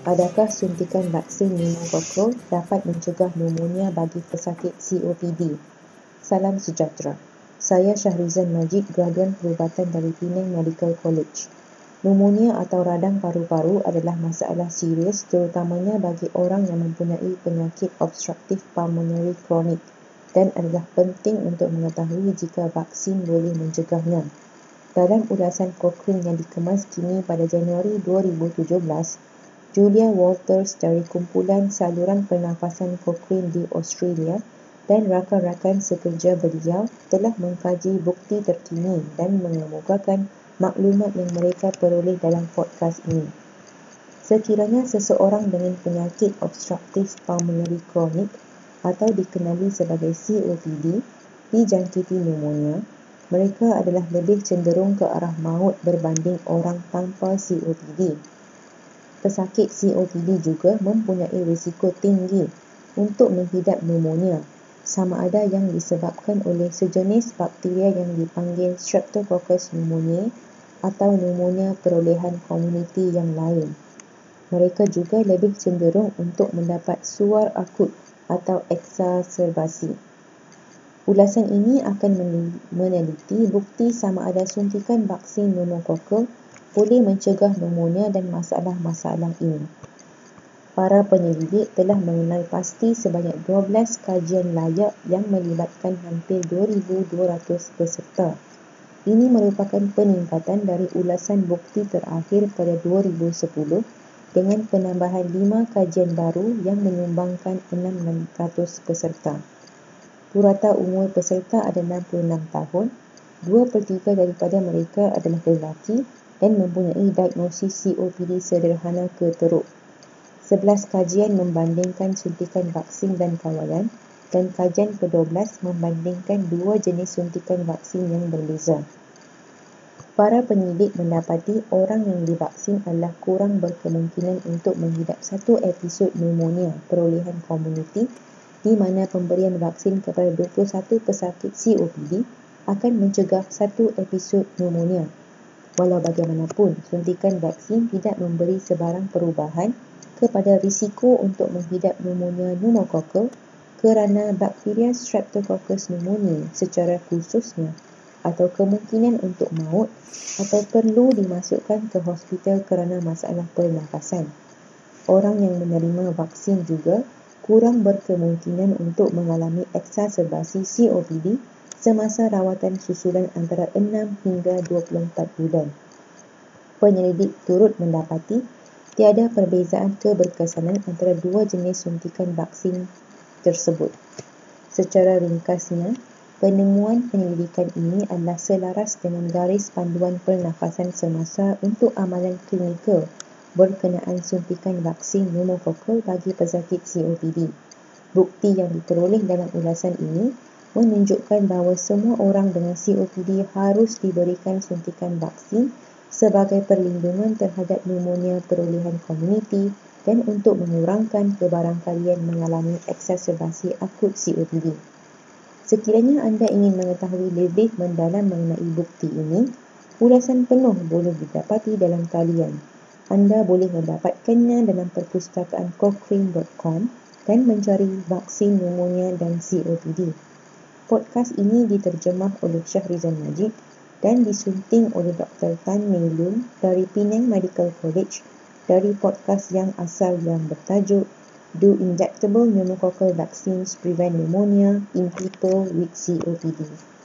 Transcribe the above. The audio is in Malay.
Adakah suntikan vaksin pneumokokal dapat mencegah pneumonia bagi pesakit COPD? Salam sejahtera. Saya Shahrizan Majid, graduan perubatan dari Penang Medical College. Pneumonia atau radang paru-paru adalah masalah serius terutamanya bagi orang yang mempunyai penyakit obstruktif pulmonary kronik dan adalah penting untuk mengetahui jika vaksin boleh mencegahnya. Dalam ulasan Cochrane yang dikemas kini pada Januari 2017, Julia Walters dari kumpulan saluran pernafasan Cochrane di Australia dan rakan-rakan sekerja beliau telah mengkaji bukti terkini dan mengemukakan maklumat yang mereka peroleh dalam podcast ini. Sekiranya seseorang dengan penyakit obstruktif pulmonary kronik atau dikenali sebagai COPD dijangkiti pneumonia, mereka adalah lebih cenderung ke arah maut berbanding orang tanpa COPD. Pesakit COPD juga mempunyai risiko tinggi untuk menghidap pneumonia, sama ada yang disebabkan oleh sejenis bakteria yang dipanggil Streptococcus pneumoniae atau pneumonia perolehan komuniti yang lain. Mereka juga lebih cenderung untuk mendapat suar akut atau eksaserbasi. Ulasan ini akan meneliti bukti sama ada suntikan vaksin pneumokokal boleh mencegah pneumonia dan masalah-masalah ini. Para penyelidik telah mengenal pasti sebanyak 12 kajian layak yang melibatkan hampir 2,200 peserta. Ini merupakan peningkatan dari ulasan bukti terakhir pada 2010 dengan penambahan 5 kajian baru yang menyumbangkan 600 peserta. Purata umur peserta adalah 66 tahun, 2/3 daripada mereka adalah lelaki dan mempunyai diagnosis COPD sederhana ke teruk. 11 kajian membandingkan suntikan vaksin dan kawalan dan kajian ke-12 membandingkan dua jenis suntikan vaksin yang berbeza. Para penyelidik mendapati orang yang divaksin adalah kurang berkemungkinan untuk menghidap satu episod pneumonia perolehan komuniti di mana pemberian vaksin kepada 21 pesakit COPD akan mencegah satu episod pneumonia. Walau bagaimanapun, suntikan vaksin tidak memberi sebarang perubahan kepada risiko untuk menghidap pneumonia pneumokokal kerana bakteria Streptococcus pneumoniae secara khususnya atau kemungkinan untuk maut atau perlu dimasukkan ke hospital kerana masalah pernafasan. Orang yang menerima vaksin juga kurang berkemungkinan untuk mengalami eksaserbasi COPD semasa rawatan susulan antara 6 hingga 24 bulan. Penyelidik turut mendapati tiada perbezaan keberkesanan antara dua jenis suntikan vaksin tersebut. Secara ringkasnya, penemuan penyelidikan ini adalah selaras dengan garis panduan pernafasan semasa untuk amalan klinikal berkenaan suntikan vaksin pneumokokal bagi pesakit COPD. Bukti yang diperoleh dalam ulasan ini menunjukkan bahawa semua orang dengan COPD harus diberikan suntikan vaksin sebagai perlindungan terhadap pneumonia perolehan komuniti dan untuk mengurangkan kebarangkalian mengalami eksaserbasi akut COPD. Sekiranya anda ingin mengetahui lebih mendalam mengenai bukti ini, ulasan penuh boleh didapati dalam talian. Anda boleh mendapatkannya dalam perpustakaan cochrane.com dan mencari vaksin pneumonia dan COPD. Podcast ini diterjemah oleh Shahrizan Majid dan disunting oleh Dr. Tan Mei Lun dari Penang Medical College dari podcast yang asal yang bertajuk Do Injectable Pneumococcal Vaccines Prevent Pneumonia in People with COPD?